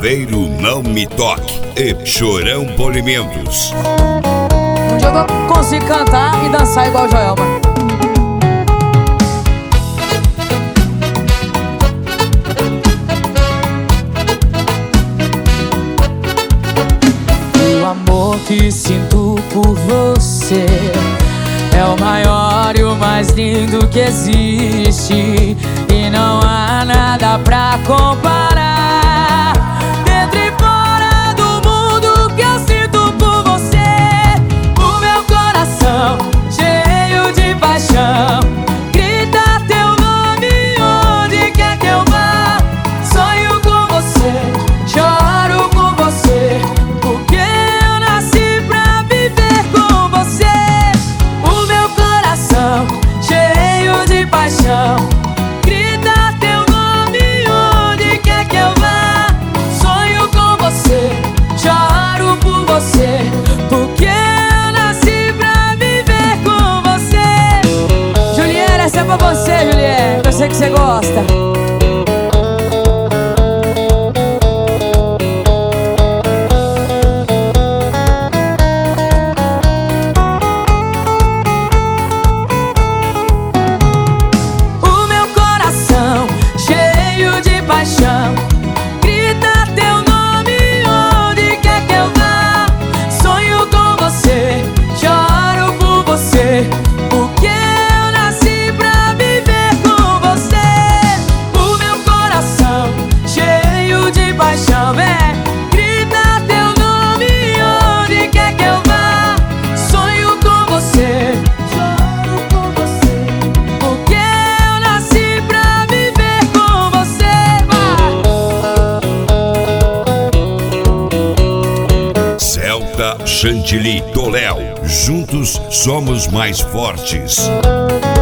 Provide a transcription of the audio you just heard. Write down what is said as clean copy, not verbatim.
Chaveiro Não Me Toque e Chorão Polimentos. Um dia eu consigo cantar e dançar igual o Joelma. O amor que sinto por você é o maior e o mais lindo que existe, e não há nada pra comparar. Dentro e fora do mundo que eu sinto por você, o meu coração cheio de paixão grita teu nome onde quer que eu vá. Sonho com você, choro com você, porque eu nasci pra viver com você. O meu coração cheio de paixão grita teu nome onde quer que eu vá. Sonho com você, choro por você, porque eu nasci pra viver com você. Juliana, essa é pra você, Juliana, eu sei que você gosta. Grita teu nome onde quer que eu vá. Sonho com você, choro por você, porque eu nasci pra viver com você. O meu coração cheio de paixão, grita teu nome onde quer que eu vá. Sonho com você, choro por você, porque eu nasci pra viver com você. Celta, Chantilly, Toléu, juntos somos mais fortes.